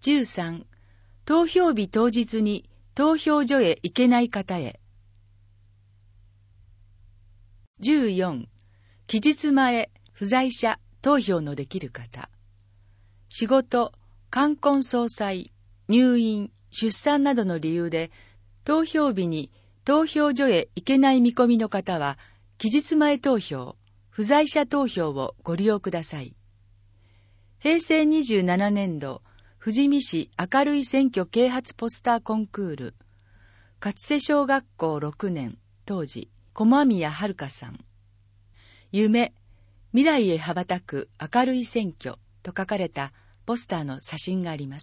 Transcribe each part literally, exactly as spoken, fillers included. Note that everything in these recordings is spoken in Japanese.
じゅうさん、投票日当日に投票所へ行けない方へ。じゅうよん、期日前、不在者、投票のできる方。仕事、冠婚葬祭、入院、出産などの理由で、投票日に投票所へ行けない見込みの方は、期日前投票、不在者投票をご利用ください。へいせいにじゅうななねんど、富士見市明るい選挙啓発ポスターコンクール、勝瀬小学校ろくねん、当時、駒宮遥さん。夢、未来へ羽ばたく明るい選挙と書かれたポスターの写真があります。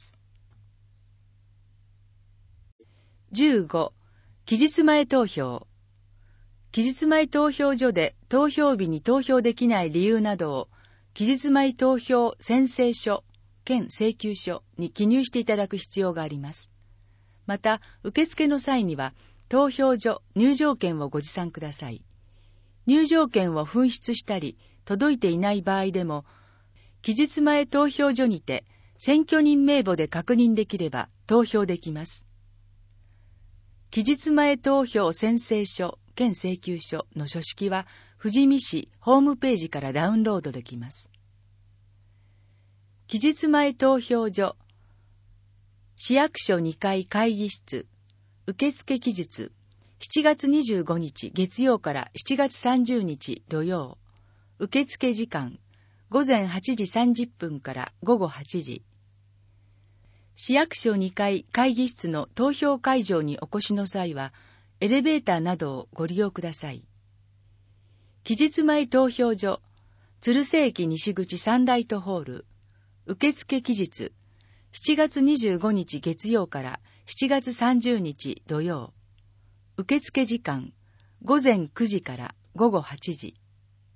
じゅうご、期日前投票。期日前投票所で投票日に投票できない理由などを、期日前投票宣誓書兼請求書に記入していただく必要があります。また、受付の際には、投票所入場券をご持参ください。入場券を紛失したり、届いていない場合でも、期日前投票所にて、選挙人名簿で確認できれば投票できます。期日前投票宣誓書兼請求書の書式は、富士見市ホームページからダウンロードできます。期日前投票所、市役所にかい会議室、受付期日、しちがつにじゅうごにち月曜からしちがつさんじゅうにち土曜、受付時間、ごぜんはちじさんじゅっぷんからごごはちじ。市役所にかい会議室の投票会場にお越しの際は、エレベーターなどをご利用ください。期日前投票所、鶴瀬駅西口サンライトホール、受付期日、しちがつにじゅうごにち月曜からしちがつさんじゅうにち土曜、受付時間、ごぜんくじからごごはちじ。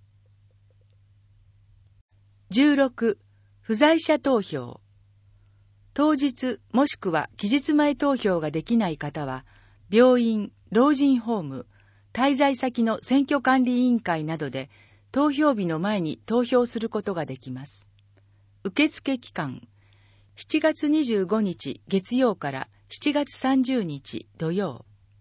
じゅうろく、不在者投票。当日もしくは期日前投票ができない方は、病院、老人ホーム、滞在先の選挙管理委員会などで投票日の前に投票することができます。受付期間、しちがつにじゅうごにち月曜からしちがつさんじゅうにち土曜。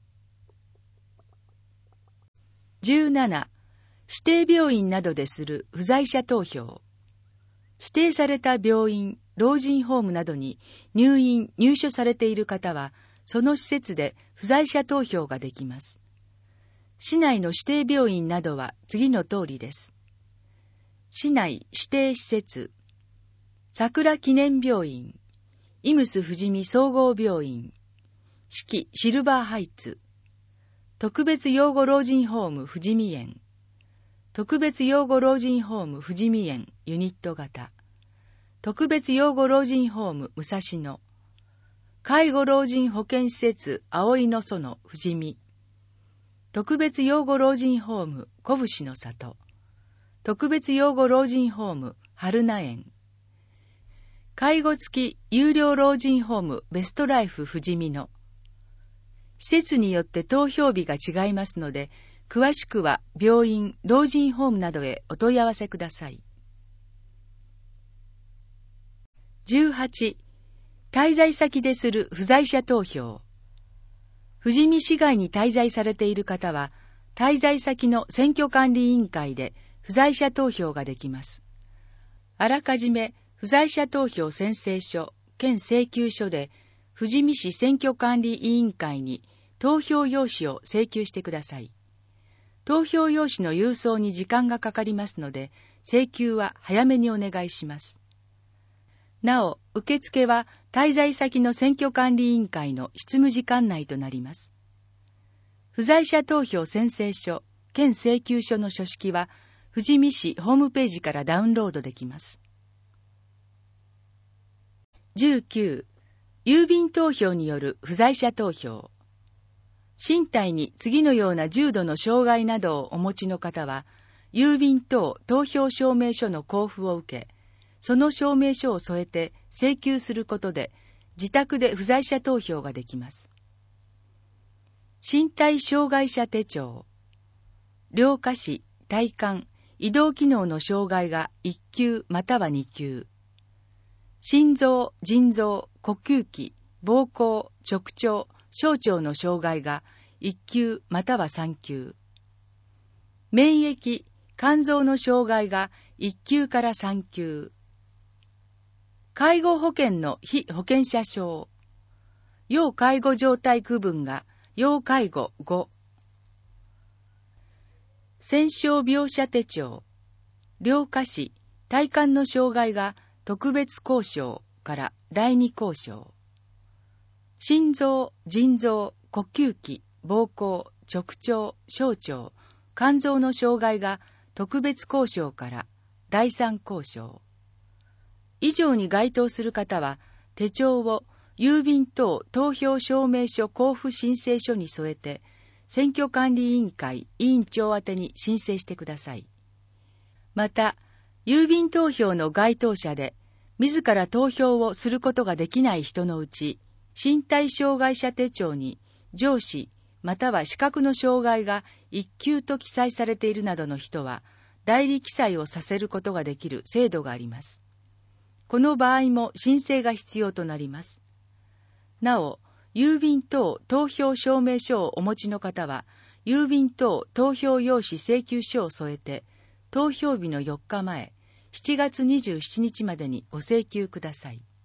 じゅうなな、指定病院などでする不在者投票。指定された病院、老人ホームなどに入院・入所されている方は、その施設で不在者投票ができます。市内の指定病院などは次の通りです。市内指定施設、桜記念病院、イムス富士見総合病院、四季シルバーハイツ、特別養護老人ホーム富士見園、特別養護老人ホーム富士見園ユニット型、特別養護老人ホーム武蔵野、介護老人保健施設葵の園富士見、特別養護老人ホーム小伏の里、特別養護老人ホーム春名園、介護付き有料老人ホームベストライフ富士見野。施設によって投票日が違いますので、詳しくは病院、老人ホームなどへお問い合わせください。じゅうはち、滞在先でする不在者投票。富士見市外に滞在されている方は、滞在先の選挙管理委員会で不在者投票ができます。あらかじめ不在者投票宣誓書兼請求書で富士見市選挙管理委員会に投票用紙を請求してください。投票用紙の郵送に時間がかかりますので、請求は早めにお願いします。なお、受付は滞在先の選挙管理委員会の執務時間内となります。不在者投票宣誓書兼請求書の書式は、富士見市ホームページからダウンロードできます。じゅうきゅう、郵便投票による不在者投票。身体に次のような重度の障害などをお持ちの方は、郵便等投票証明書の交付を受け、その証明書を添えて請求することで、自宅で不在者投票ができます。身体障害者手帳。両下肢、体幹、移動機能の障害がいっきゅうまたはにきゅう。 心臓、腎臓、呼吸器、膀胱、直腸、小腸の障害がいっ級またはさん級。免疫、肝臓の障害がいっ級からさん級。介護保険の被保険者証。要介護状態区分が要介護ご。戦傷病者手帳。両下肢、体幹の障害が特別交渉からだいに交渉。心臓、腎臓、呼吸器、膀胱、直腸、小腸、肝臓の障害が特別交渉からだいさん交渉。以上に該当する方は、手帳を郵便等投票証明書交付申請書に添えて、選挙管理委員会委員長宛てに申請してください。また、郵便投票の該当者で、自ら投票をすることができない人のうち、身体障害者手帳に上肢または視覚の障害がいっ級と記載されているなどの人は、代理記載をさせることができる制度があります。この場合も申請が必要となります。なお、郵便等投票証明書をお持ちの方は、郵便等投票用紙請求書を添えて、投票日のよっかまえ、しちがつにじゅうしちにちまでにご請求ください。